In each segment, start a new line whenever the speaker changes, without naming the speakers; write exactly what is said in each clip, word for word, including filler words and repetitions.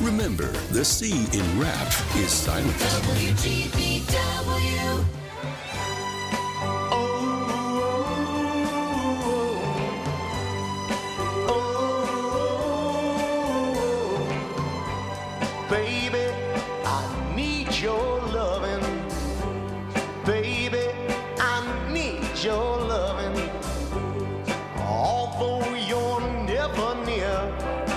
Remember, the C in rap is silent.
W G B W.
Baby, I need your loving. Baby, I need your loving. Although you're never near,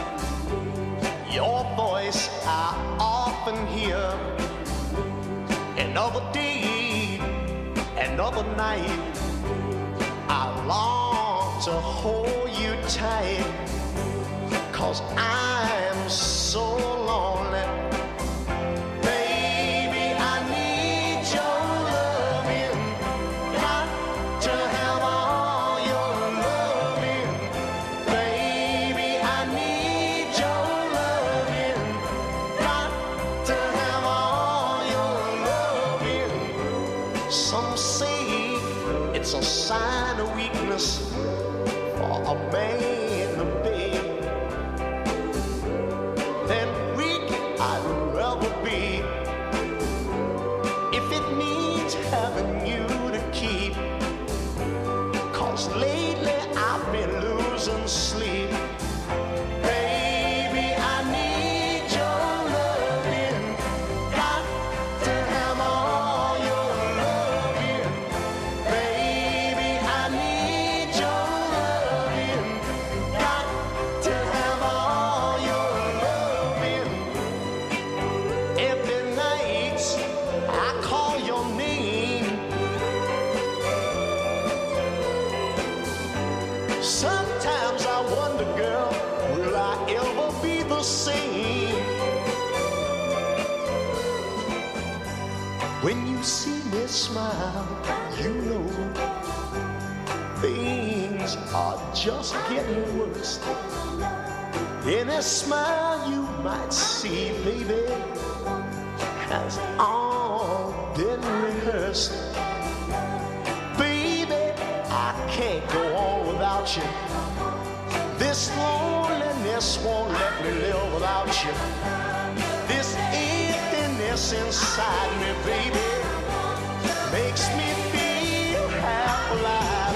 your voice I often hear. Another day, another night, I long to hold you tight. 'Cause I'm so lonely. Baby, I need your loving. Got to have all your loving. Baby, I need your loving. Got to have all your loving. Some say it's a sign of weakness for a man to beg. Then weak I'd rather be if it means having you to keep. 'Cause lately I've been losing sleep. Baby, I need your loving. Got to have all your loving. Baby, I need your loving. Got to have all your loving. Every night I call your name. Sometimes I wonder, girl, will I ever be the same? When you see me smile, you know things are just getting worse. Any smile you might see, baby, has all been rehearsed. Baby, I can't go on without you. This loneliness won't let me live without you. This emptiness inside me, baby, makes me feel half alive.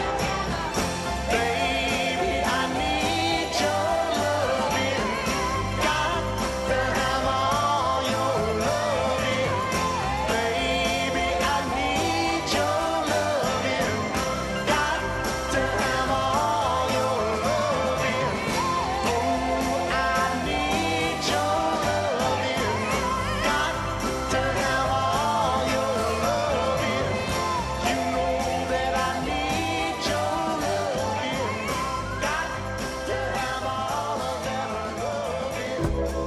Baby, I need your loving. Got to have all your loving. Baby, I need your loving. Got to have all your loving. Oh, I need your loving. Got to have all your loving. You know that I need your loving. Got to have all of that loving.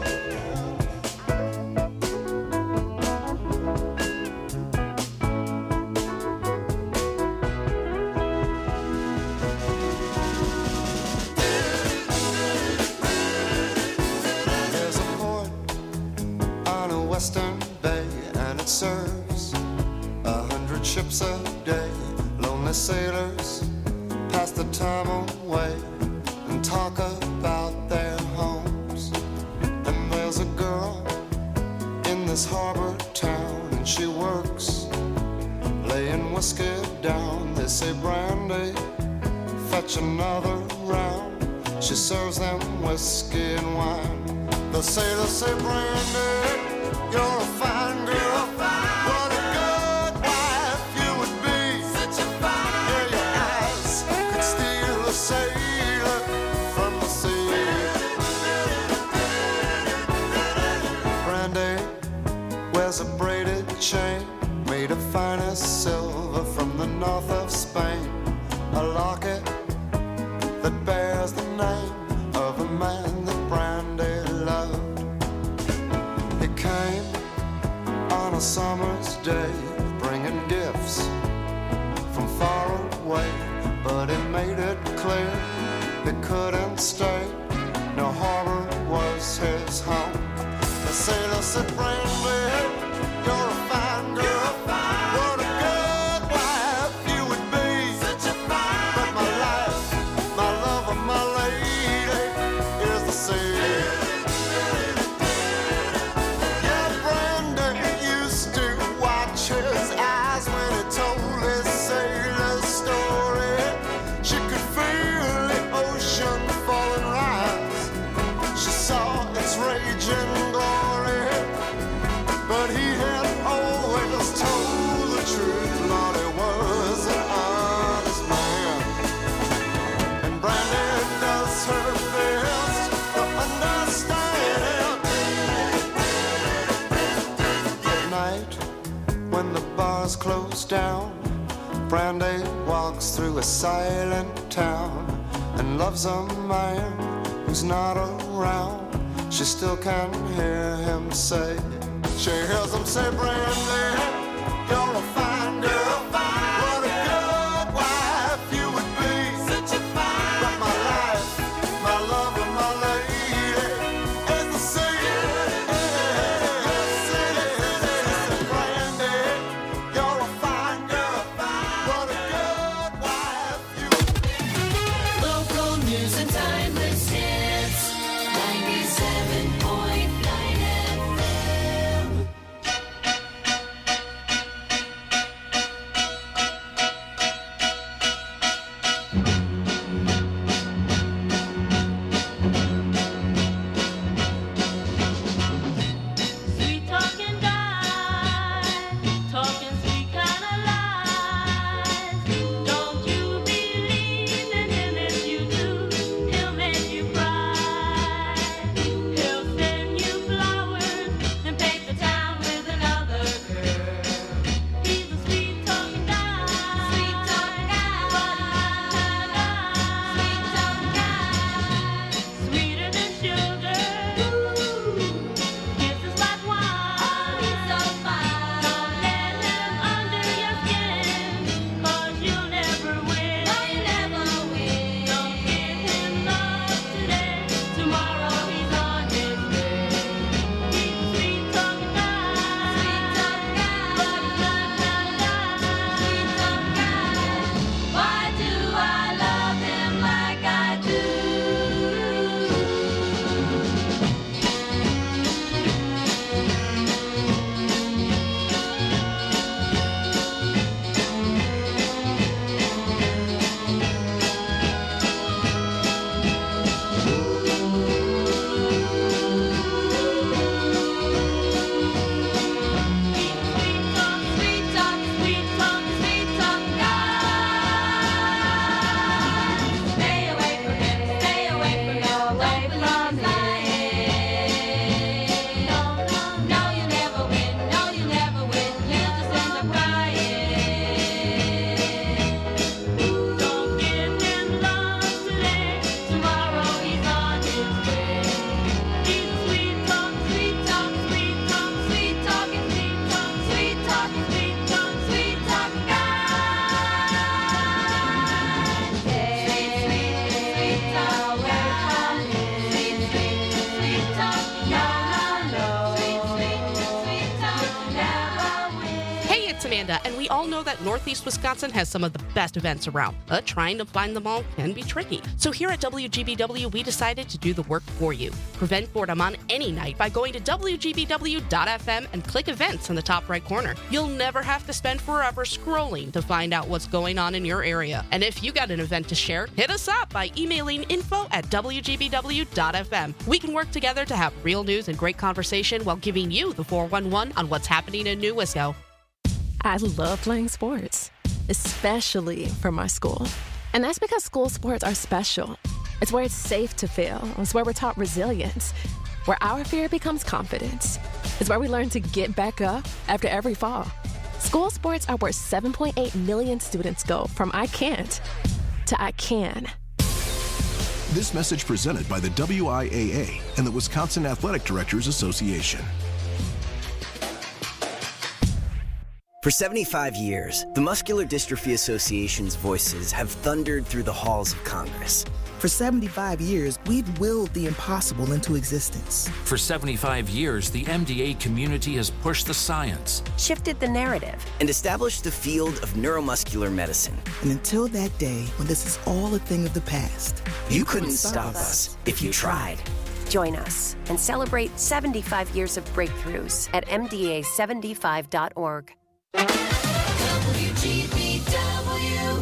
There's a port on a western bay, and it serves a hundred ships a day. Lonely sailors pass the time away and talk about their homes. And there's a girl in this harbor town, and she works laying whiskey down. They say, Brandy, fetch another round. She serves them whiskey and wine. The sailors say, Brandy, you're a fine girl. What a good wife you would be. Such a fine yeah, your eyes could steal a sailor from the sea. Brandy wears a braided chain made of finest silver from the north of Spain. A locket that bears the name of a man that Brandy loved. He came on a summer's day, bringing gifts from far away, but he made it clear he couldn't stay. No harbor was his home. The sailor said, Brandy, you're a fine girl. What a good wife you would be. Such a fine but my life, my love, and my lady is the sea. and glory, but he had always told the truth. Lord, he was an honest man, and Brandy does her best to understand him. At night, when the bars close down, Brandy walks through a silent town and loves a man who's not around. She still can hear him say, she hears him say, Brandy, you're a fine girl. What a good wife you would be. Such a fine. But my life, my love, and my lady is the sea. Brandy, you're a fine girl. What a good wife you would be.
Local news and timeless hits. ninety-seven point nine F M.
Sweet talking guy, talking sweet kind of lies. Don't you believe in him? If you do, he'll make you cry. He'll send you flowers and paint the town with another girl. He's a sweet talking guy, sweet talking guy, sweet talking guy, sweeter than sugar. Kisses like wine. Oh, he's so fine. Don't let him under your skin, 'cause you'll never win. No, you never win. Don't give him love today. Tomorrow he's on his way. He's a sweet talking guy. Sweet talking guy. But he's not that guy. Sweet talking guy. Why do I love him like I do? Sweet talk, sweet talk, sweet talk, sweet talk guy. Stay away from him, stay away from him, away from lying. No, no, no, you never win, no, you never win, you'll just end up crying. Don't give him love today, tomorrow he's on his way. He's a sweet talk, sweet talk, sweet talk, sweet talking, sweet talk, sweet talking, sweet talk, sweet talk guy. Sweet, sweet, sweet talk guy. Sweet, sweet, sweet talk guy. Sweet, sweet, sweet talk never wins.
Hey, it's Amanda, and we all know that Northeast Wisconsin has some of the best events around, but trying to find them all can be tricky. So here at W G B W, we decided to do the work for you. Prevent boredom on any night by going to W G B W dot F M and click events in the top right corner. You'll never have to spend forever scrolling to find out what's going on in your area. And if you got an event to share, hit us up by emailing info at W G B W dot F M. We can work together to have real news and great conversation while giving you the four one one on what's happening in New Wisco.
I love playing sports, especially for my school. And that's because school sports are special. It's where it's safe to fail. It's where we're taught resilience, where our fear becomes confidence. It's where we learn to get back up after every fall. School sports are where seven point eight million students go from I can't to I can.
This message presented by the W I A A and the Wisconsin Athletic Directors Association.
For seventy-five years, the Muscular Dystrophy Association's voices have thundered through the halls of Congress.
For seventy-five years, we've willed the impossible into existence.
For seventy-five years, the M D A community has pushed the science,
shifted the narrative,
and established the field of neuromuscular medicine.
And until that day, when this is all a thing of the past,
you, you couldn't, couldn't stop us if you tried.
Join us and celebrate seventy-five years of breakthroughs at M D A seventy-five dot org.
W G B W.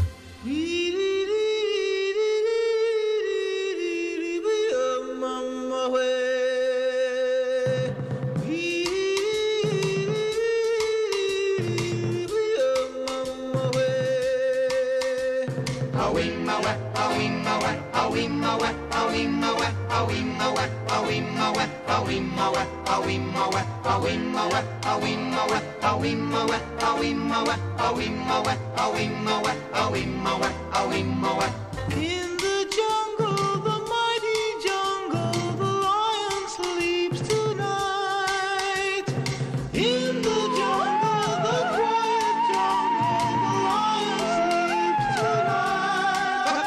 In the jungle, the mighty jungle, the lion sleeps tonight. In the jungle, the quiet jungle, the lion sleeps tonight.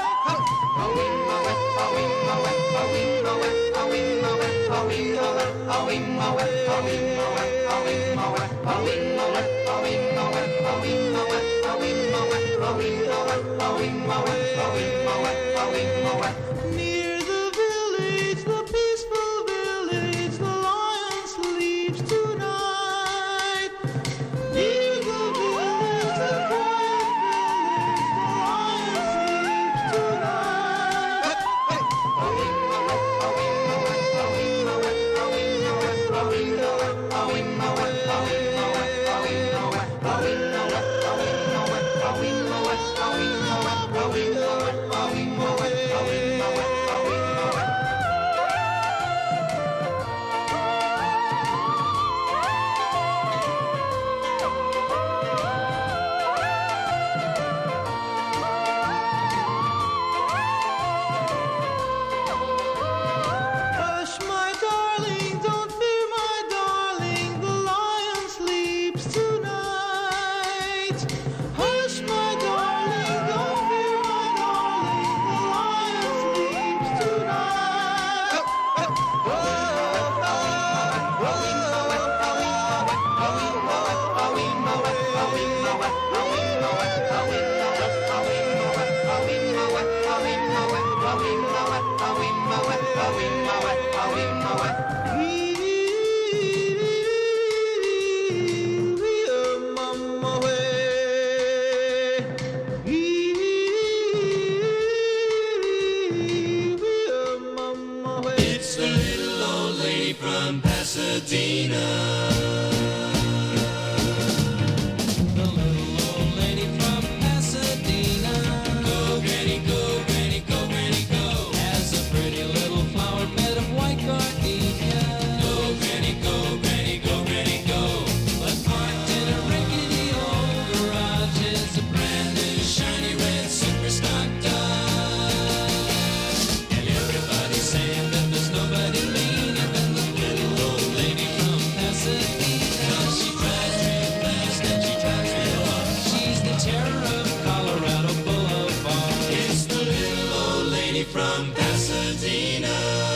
Near the village, the peaceful village, the lion sleeps tonight. Near the village, the quiet village, the lion sleeps tonight. Hush, my darling, don't fear, my darling, the lion sleeps tonight. Hush, my darling, don't fear, my darling, the lion sleeps tonight.
It's the little old lady from Pasadena. The little old lady from Pasadena. Go, Granny, go, Granny, go, Granny, go. Has a pretty little flower bed of white gardenia. Go, Granny, go, Granny, go, Granny, go. But parked in a rickety old garage is a brand new shiny red super stock Dodge. And everybody's saying that there's nobody meaner than the little old lady from Pasadena. She drives real fast and she drives real hard. She's the terror of Colorado Boulevard. It's the little old lady from Pasadena.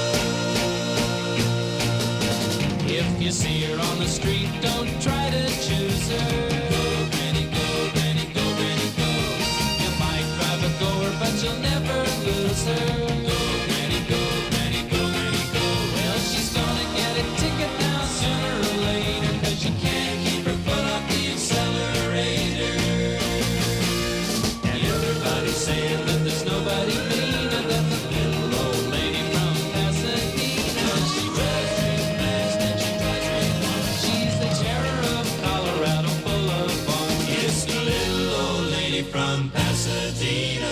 If you see her on the street, don't try to choose her. Go, Granny, go, Granny, go, Granny, go. You might drive a goer, but you'll never lose her. Go, Granny, go, Granny, go, Granny, go. Well, she's gonna get a ticket now sooner or later, 'cause you can't keep her foot off the accelerator. And everybody's saying that there's nobody meaner than the little old lady from Pasadena. She drives real fast and she drives real hard. She's the terror of Colorado Boulevard. It's the little old lady from Pasadena.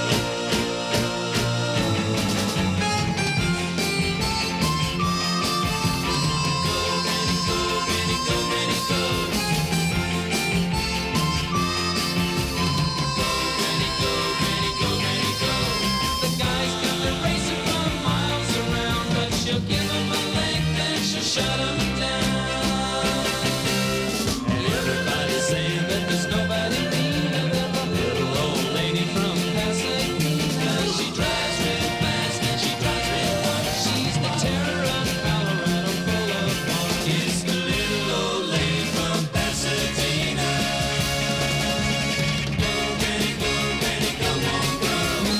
The guys got the racing from miles around, but she'll give them a leg, then she'll shut them down. And everybody's saying that there's nobody meaner than the little old lady from Pasadena. She drives real fast and she drives real hard. She's the terror of Colorado Boulevard. It's the little old lady from Pasadena. Go, Granny, go, Granny, come on, go.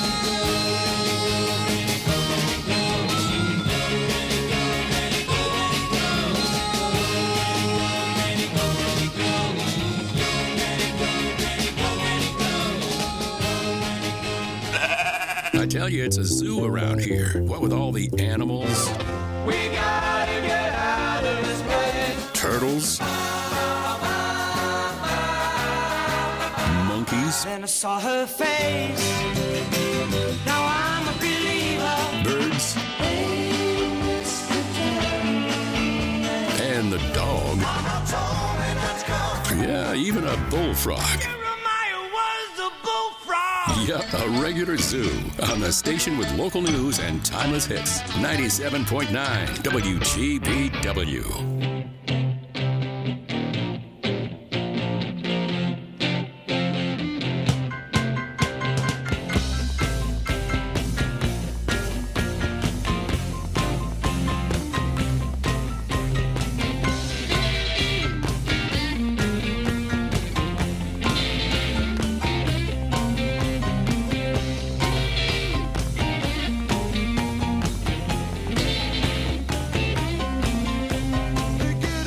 I tell you, it's a zoo around here. What with all the animals,
We gotta get out of this place.
turtles, monkeys,
Then I saw her face. Now I'm a believer.
birds,
Hey, Mister Terry.
and the dog. Yeah, even a bullfrog. Yeah, a regular zoo on the station with local news and timeless hits. ninety-seven point nine W G B W.
Begin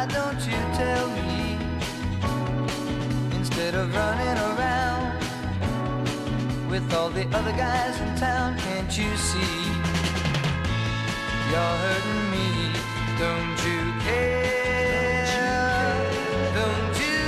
don't you tell me, instead of running around with all the other guys in town? Can't you see you're hurting me? Don't you care? Don't you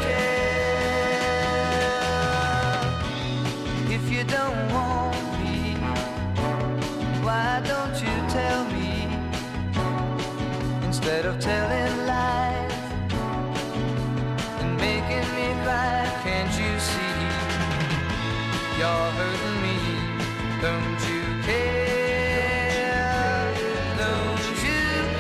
care? If you don't want me, why don't you tell me, instead of telling lies and making me cry? Can't you see you're hurting me? Don't you care? Don't you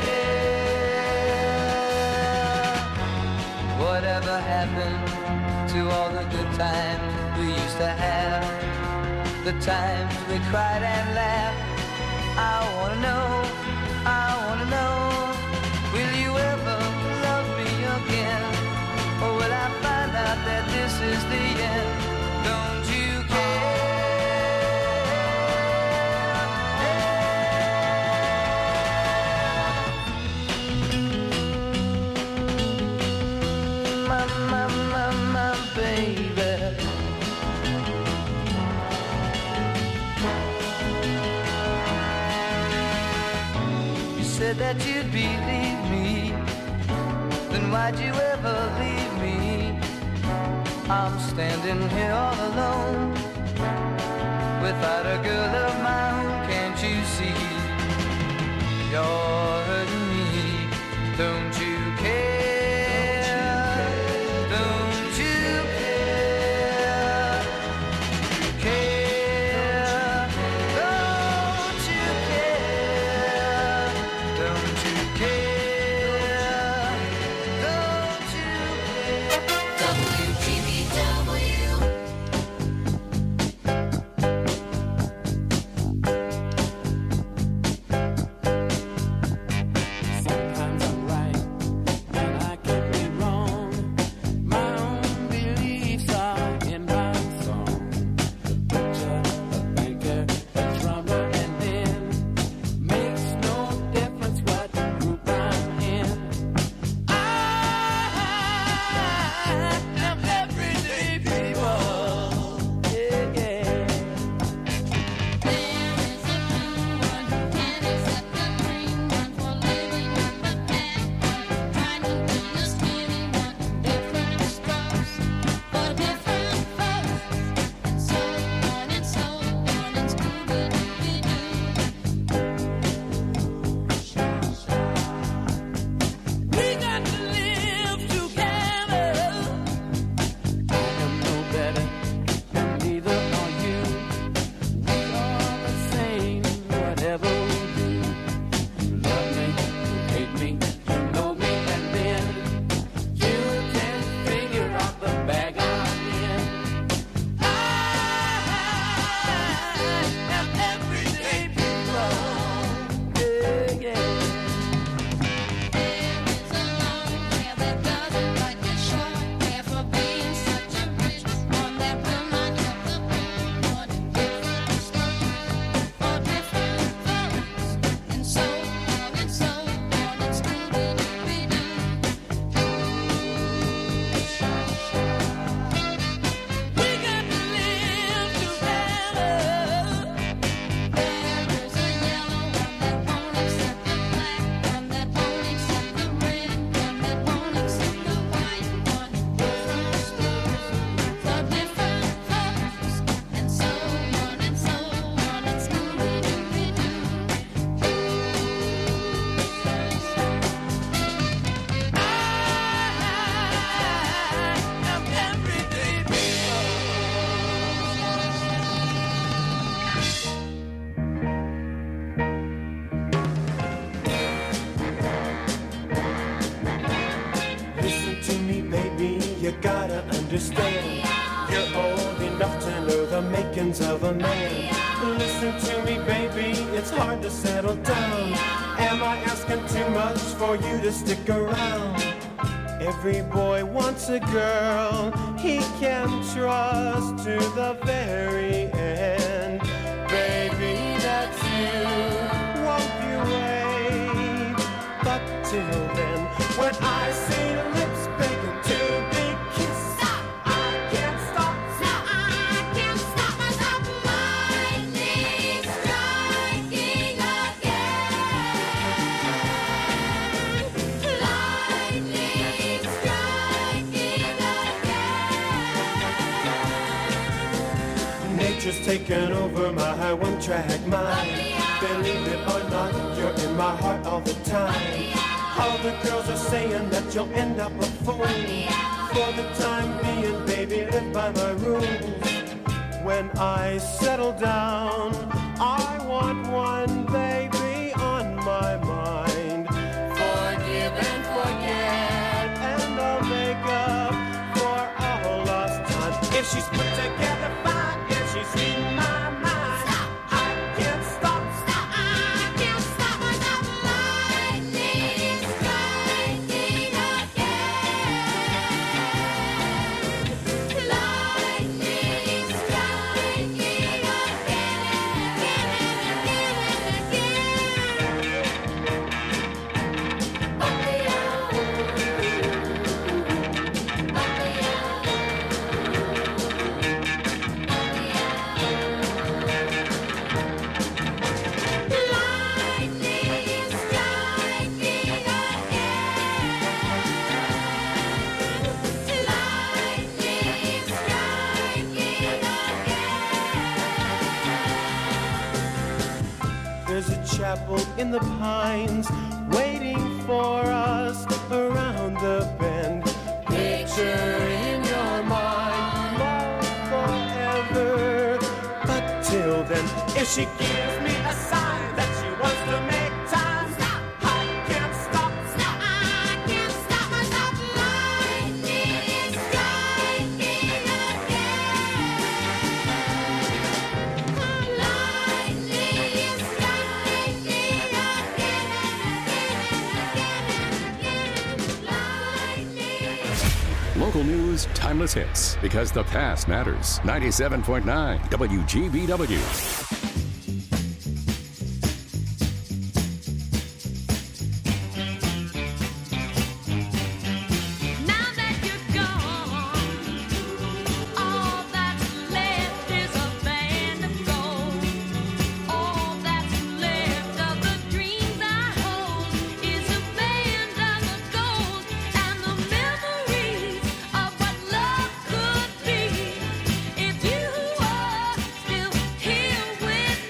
care? Whatever happened to all the good times we used to have? The times we cried and laughed. I wanna know, I wanna know, will you ever love me again? Or will I find out that this is the end? Don't you care? My, my, my, my baby. Said that you'd believe me, then why'd you ever leave me? I'm standing here all alone, without a girl of my own. Can't you see you're hurting me? Don't you care? Don't you care? Care? Don't you care? Don't you care? Don't you care? W G B W.
Sometimes I'm right and I can be wrong. My own beliefs are in my song. The butcher, the banker, the drummer, and then makes no difference what group I'm in. I am everyday people. Yeah, yeah.
There is a blue one, and except the green one for living on the path one, trying to be a skinny one, different strokes for different folks, and so on and so on and Scooby-Dooby-Doo.
We got to live together. I am no better, and neither are you. We are the same, whatever we do. You love me, you hate me, you know me, and then you can figure out the bag I'm in. I am everyday people. Yeah, yeah.
There is a long hair that doesn't like a short hair for being such a rich one that will not help the poor one. Different strokes for different folks, and so on and so on and Scooby-Dooby-Doo.
We got to live together.
There is a yellow one that won't accept the black one, that won't accept the red one, that won't accept the white one. Different strokes for different folks, and so on and so on and Scooby-Dooby-Doo.
I'm everyday people.
Listen to me, baby, you gotta understand. You're old enough to know the makings of a man. Listen to me, baby, it's hard to settle down. Am I asking too much for you to stick around? Every boy wants a girl he can trust to the very end. Baby, that's you, won't you wait? But till then, when I future's taken over my one-track mind. Believe it or not, you're in my heart all the time. All the girls are saying that you'll end up a fool. For the time being, baby, live by my rules. When I settle down, I want one baby on my mind. Forgive and forget, and I'll make up for all lost time. If she's put together fine, if she's in my mind, stop. I can't stop. Stop. I can't stop myself. Lightning striking again. Lightning striking again There's a chapel in the pines waiting for us around the bend. Picture in your mind love forever. But till then, if she gives me a sign that she wants to make time, stop. I can't stop. Stop. I can't stop myself. Lightning striking again. Lightning striking again.
Local news, timeless hits, because the past matters. ninety-seven point nine W G B W.
Now that you're gone, all that's left is a band of gold. All that's left of the dreams I hold is a band of the gold and the memories of what love could be. If you were still here with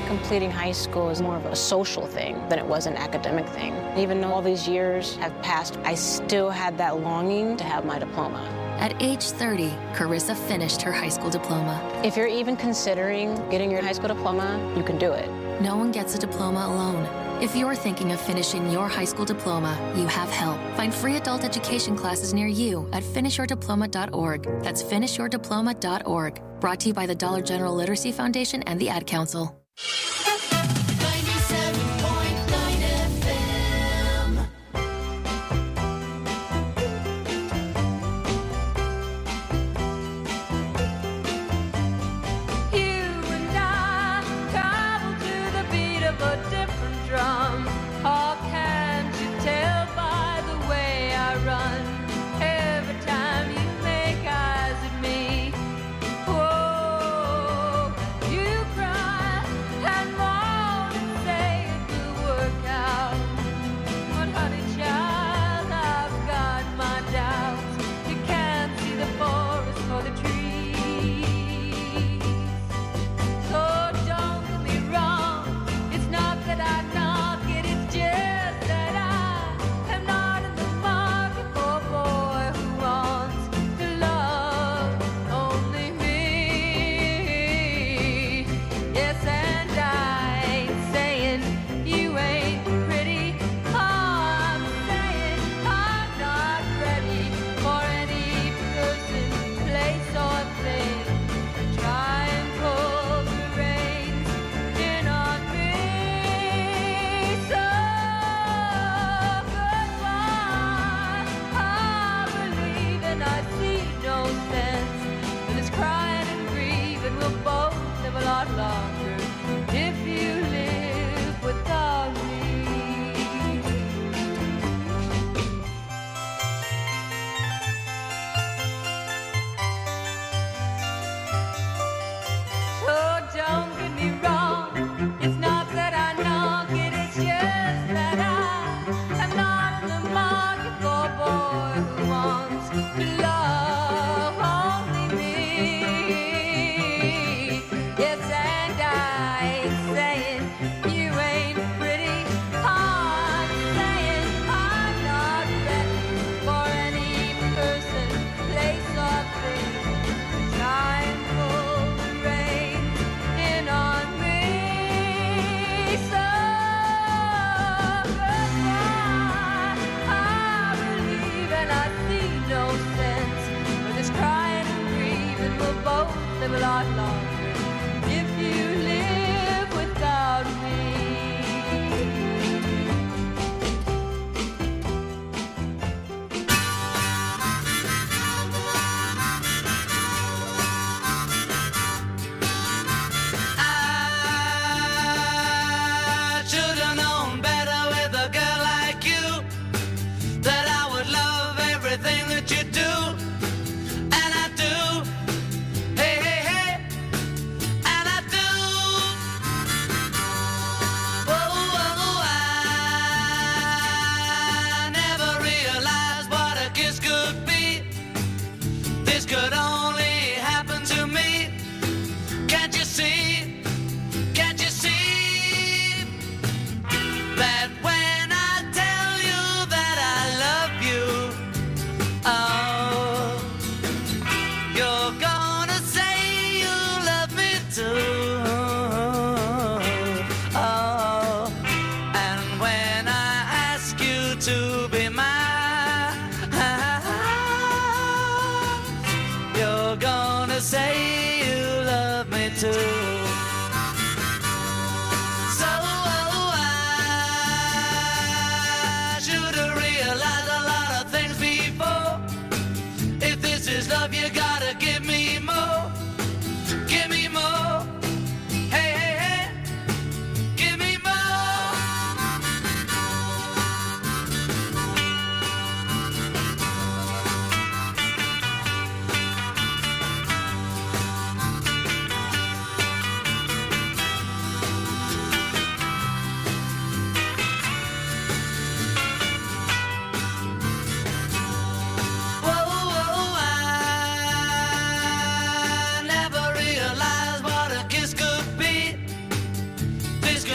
Completing high school is more of a social thing than it was an academic thing. Even though all these years have passed, I still had that longing to have my diploma.
At age thirty, Carissa finished her high school diploma.
If you're even considering getting your high school diploma, you can do it.
No one gets a diploma alone. If you're thinking of finishing your high school diploma, you have help. Find free adult education classes near you at finish your diploma dot org. That's finish your diploma dot org. Brought to you by the Dollar General Literacy Foundation and the Ad Council.
And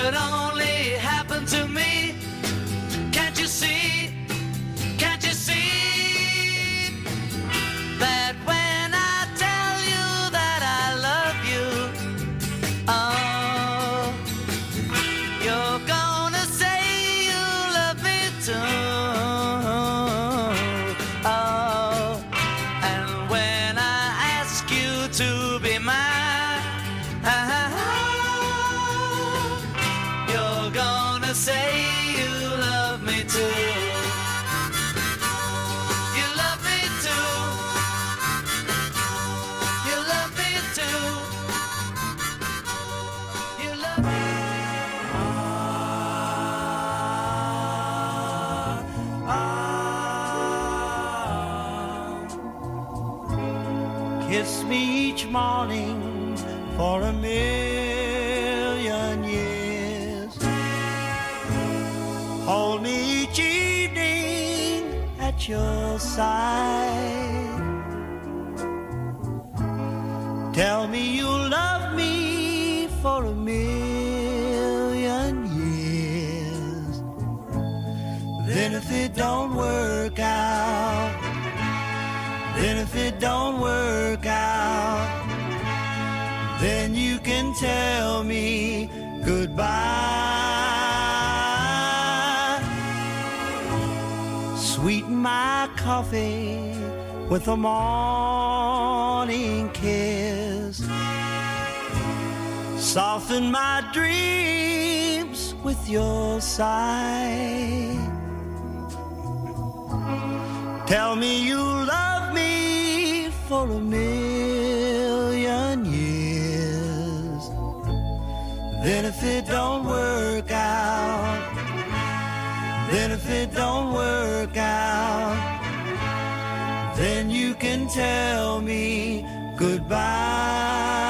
could only happen to me. Can't you see? Can't you see that when I tell you that I love you, oh, you're gonna say you love me too. Oh, and when I ask you to be mine, you're gonna say you love me too. You love me too. You love me too. You love me.
Kiss me each morning for a million years. Hold me each evening at your side. Tell me you love me for a million years. Then if it don't work out, then if it don't work out, then you can tell me goodbye. Sweeten my coffee with a morning kiss. Soften my dreams with your sigh. Tell me you love me for a million years. Then if it don't work out, then if it don't work out, then you can tell me goodbye.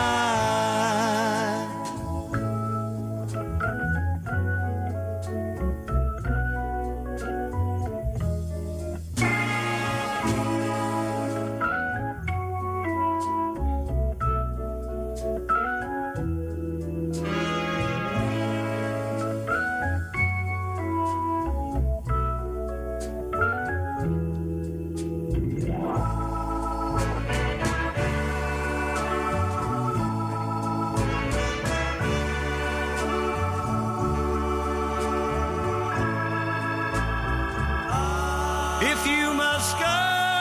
If you must go,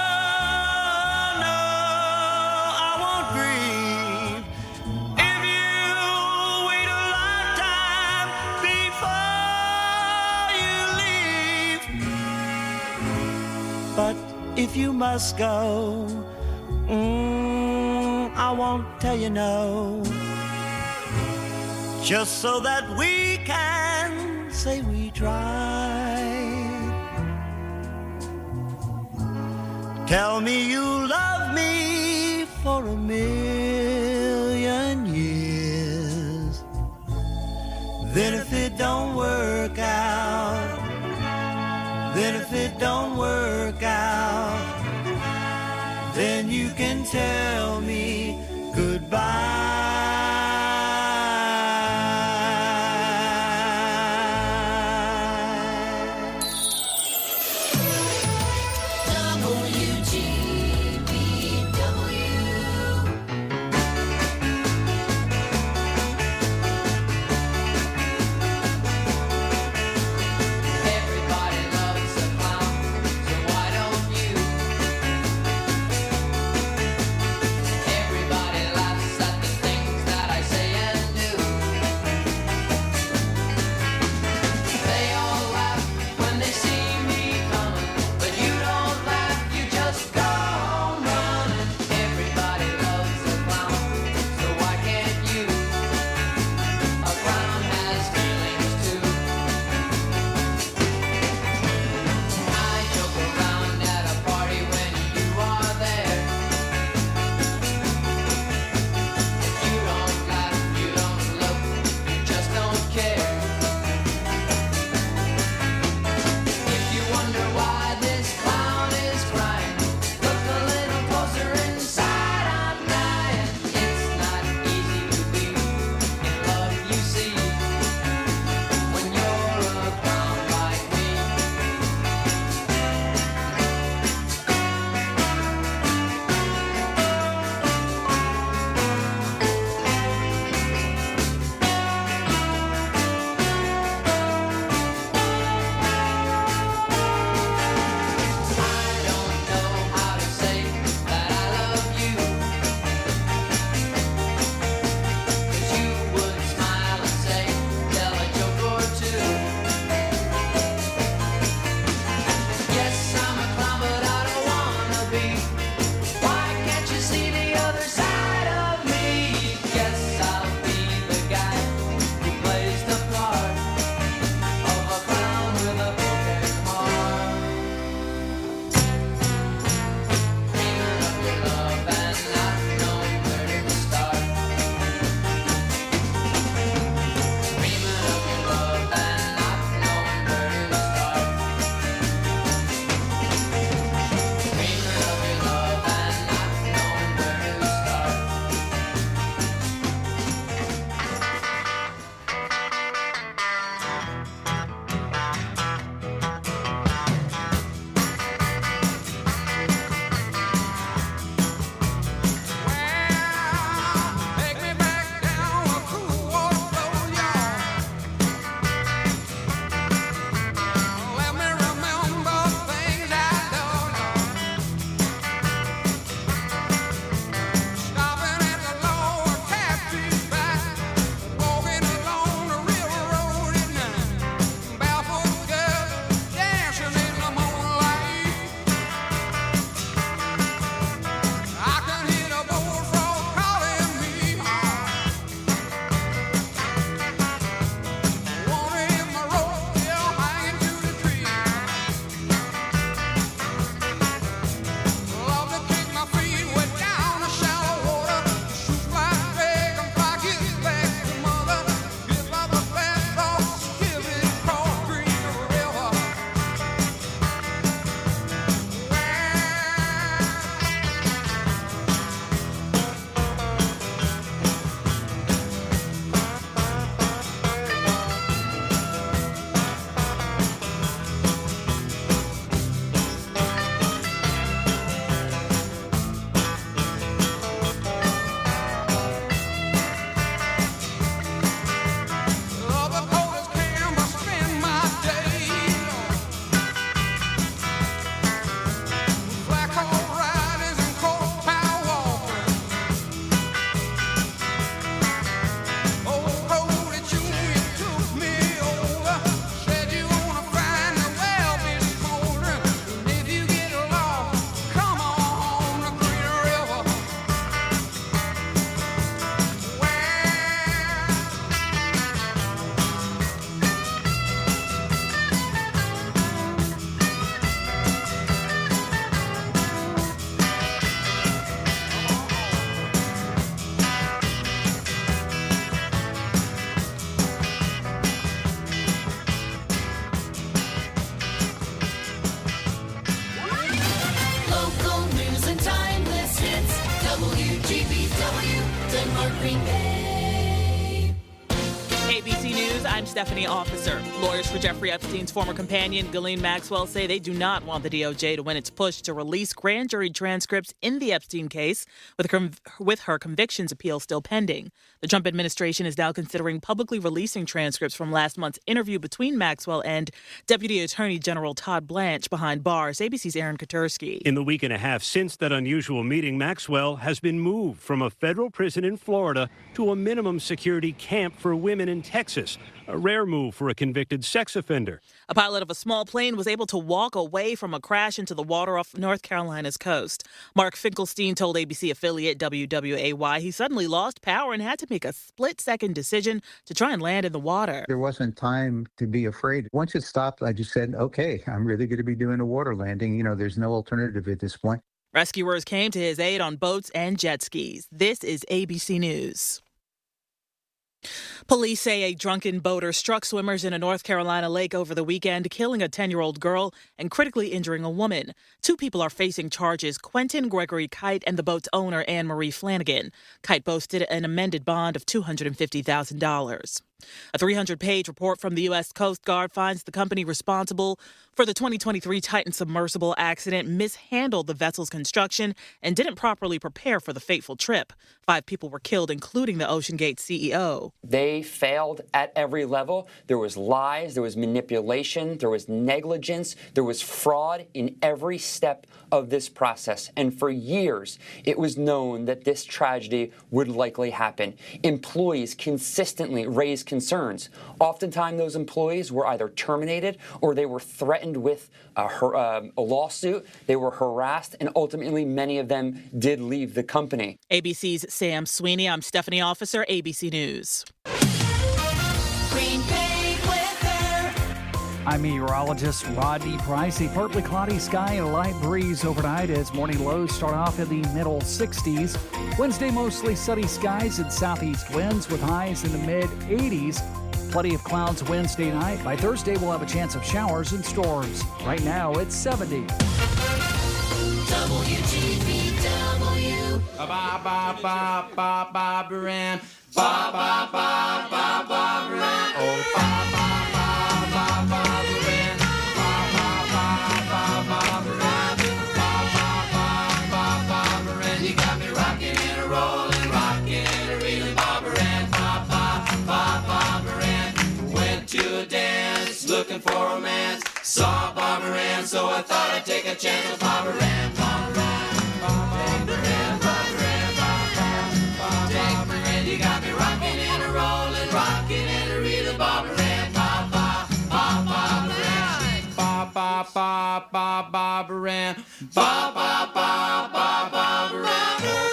no, I won't grieve. If you wait a lifetime before you leave. But if you must go, mm, I won't tell you no. Just so that we can say we tried. Tell me you love me for a million years. Then if it don't work out, then if it don't work out, then you can tell me goodbye.
Everybody
or Green Bay.
A B C News, I'm Stephanie Officer. Lawyers for Jeffrey Epstein's former companion, Ghislaine Maxwell, say they do not want the D O J to win its push to release grand jury transcripts in the Epstein case, with her, with her convictions appeal still pending. The Trump administration is now considering publicly releasing transcripts from last month's interview between Maxwell and Deputy Attorney General Todd Blanche behind bars. A B C's Aaron Katursky.
In the week and a half since that unusual meeting, Maxwell has been moved from a federal prison in Florida to a minimum security camp for women in Texas, a rare move for a convicted sex offender.
A pilot of a small plane was able to walk away from a crash into the water off North Carolina's coast. Mark Finkelstein told A B C affiliate W W A Y he suddenly lost power and had to make a split-second decision to try and land in the water.
There wasn't time to be afraid. Once it stopped, I just said, okay, I'm really going to be doing a water landing. You know, there's no alternative at this point.
Rescuers came to his aid on boats and jet skis. This is A B C News. Police say a drunken boater struck swimmers in a North Carolina lake over the weekend, killing a ten-year-old girl and critically injuring a woman. Two people are facing charges, Quentin Gregory Kite and the boat's owner, Anne Marie Flanagan. Kite boasted an amended bond of two hundred fifty thousand dollars. A three hundred page report from the U S Coast Guard finds the company responsible for the twenty twenty-three Titan submersible accident mishandled the vessel's construction and didn't properly prepare for the fateful trip. Five people were killed, including the OceanGate C E O.
They failed at every level. There was lies, there was manipulation, there was negligence, there was fraud in every step of this process. And for years, it was known that this tragedy would likely happen. Employees consistently raised concerns. Oftentimes, those employees were either terminated or they were threatened with a, uh, a lawsuit. They were harassed, and ultimately, many of them did leave the company.
A B C's Sam Sweeney. I'm Stephanie Officer, A B C News.
Green Bay weather.
I'm meteorologist Rodney Price. A partly cloudy sky and a light breeze overnight as morning lows start off in the middle sixties. Wednesday, mostly sunny skies and southeast winds with highs in the mid eighties. Plenty of clouds Wednesday night. By Thursday, we'll have a chance of showers and storms. Right now, it's seventy.
W G B W.
Ba ba ba ba ba Baran. Ba ba ba ba ba Baran. Oh ba ba ba ba ba Baran. Ba ba ba ba ba Baran. Ba ba ba ba ba Baran. You got me rocking and a rolling, rocking and a reeling, ba Baran. Ba ba ba ba Baran. Went to a dance, looking for romance. Saw Bob Baran, so I thought I'd take a chance with Bob Baran. Bob Baran, Bob Baran, Bob Baran, Bob Baran. You got me rocking and a rolling, rocking and a reeling, Bob Baran, Bob Bob Bob Bob Baran, Bob Bob Bob Bob Bob Baran, Bob Bob Bob Bob Bob Baran.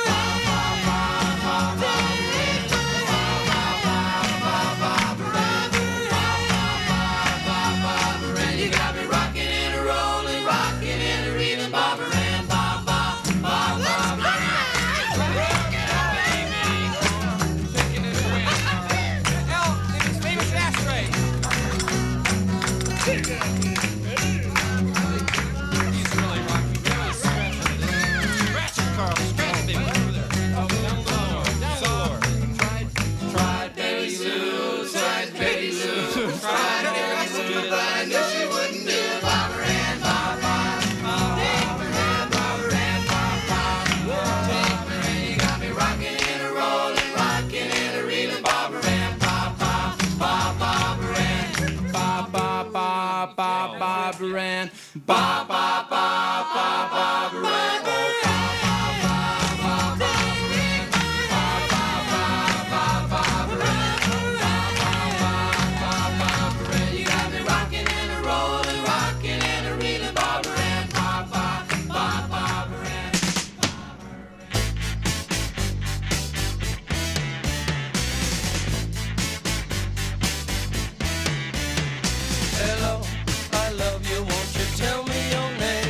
Baran, ba ba ba ba ba Baran, oh ba ba ba ba ba Baran, ba ba ba ba ba Baran, ba ba ba ba Baran. You got me rocking and a rolling, rocking and a reeling, ba Baran, ba ba ba ba Baran. Hello, I love you. Won't you tell me your name?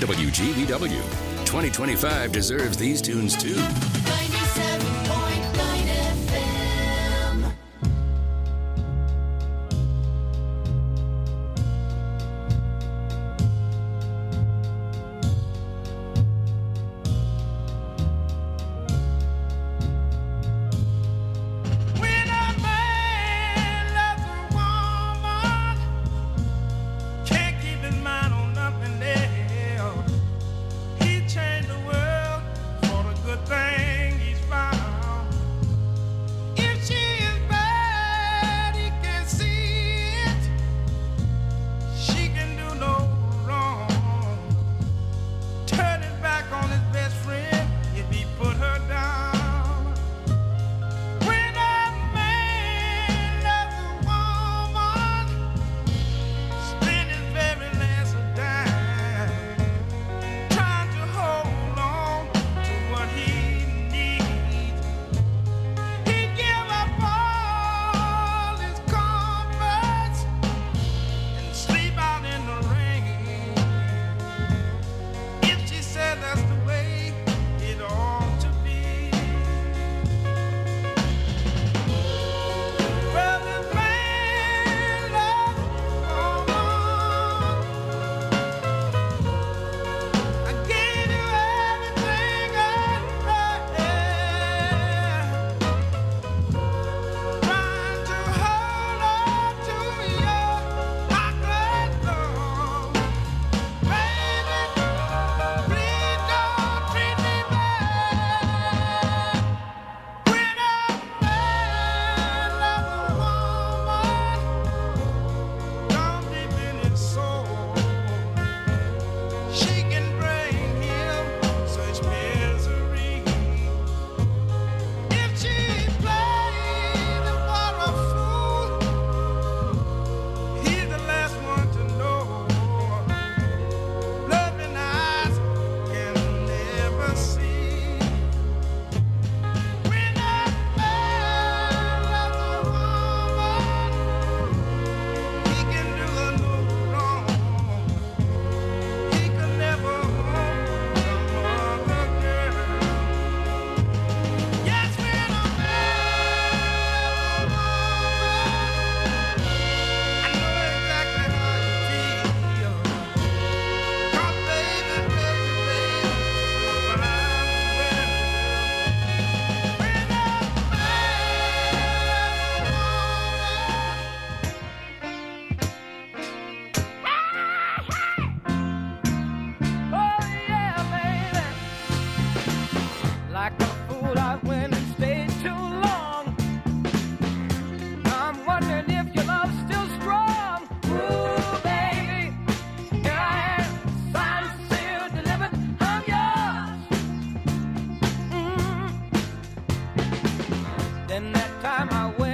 W G B W. twenty twenty-five deserves these tunes too.
ninety-seven point nine F M.
When a man loves a woman, can't keep his mind on nothing else. He changed the world for the good thing he's found. If she is bad, he can see it. She can do no wrong. Turn his back on his best friend if he put her down. When a man loves a woman, spend his very last dime trying to hold on to what he needs. He give up all his comforts and sleep out in the rain. If she said that's the way it ought to be. Well, this man loves a woman. I gave you everything I had. Trying to hold on to your heartless love. Baby, please don't treat me bad. When a man loves a woman, down deep in his soul, she can bring him such misery. If she plays him for a fool, he's the last one to know. Loving eyes can never see. When a man loves a woman, he can do her no wrong. He could never hold some other girl. Yes, when a man loves a woman, I know exactly how you feel. 'Cause baby, baby, baby, but I'm ready. When a oh yeah, baby. Like a fool, I went and stayed too long. I'm wondering if your love's still strong. Ooh, baby, here I am, signed, sealed, delivered. I'm yours. Mm. Then that time I went